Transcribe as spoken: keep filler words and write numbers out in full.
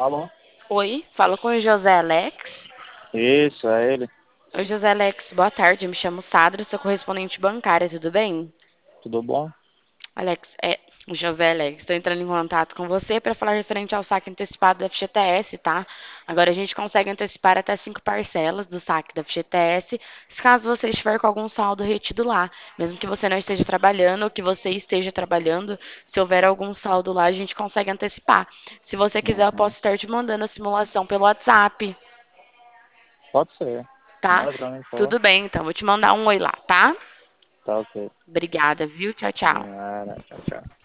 Alô? Oi, falo com o José Alex. Isso, é ele. Oi, José Alex, boa tarde. Me chamo Sadra, sou correspondente bancária, tudo bem? Tudo bom? Alex, é o José Alex. Estou entrando em contato com você para falar referente ao saque antecipado da F G T S, tá? Agora a gente consegue antecipar até cinco parcelas do saque da F G T S, se caso você estiver com algum saldo retido lá. Mesmo que você não esteja trabalhando ou que você esteja trabalhando, se houver algum saldo lá, a gente consegue antecipar. Se você quiser, eu Uhum. posso estar te mandando a simulação pelo WhatsApp. Pode ser. Tá? Manda pra mim, por favor. Tudo bem, então. Vou te mandar um oi lá, tá? Tá ok. Obrigada, viu? Tchau, tchau. Nada, tchau, tchau.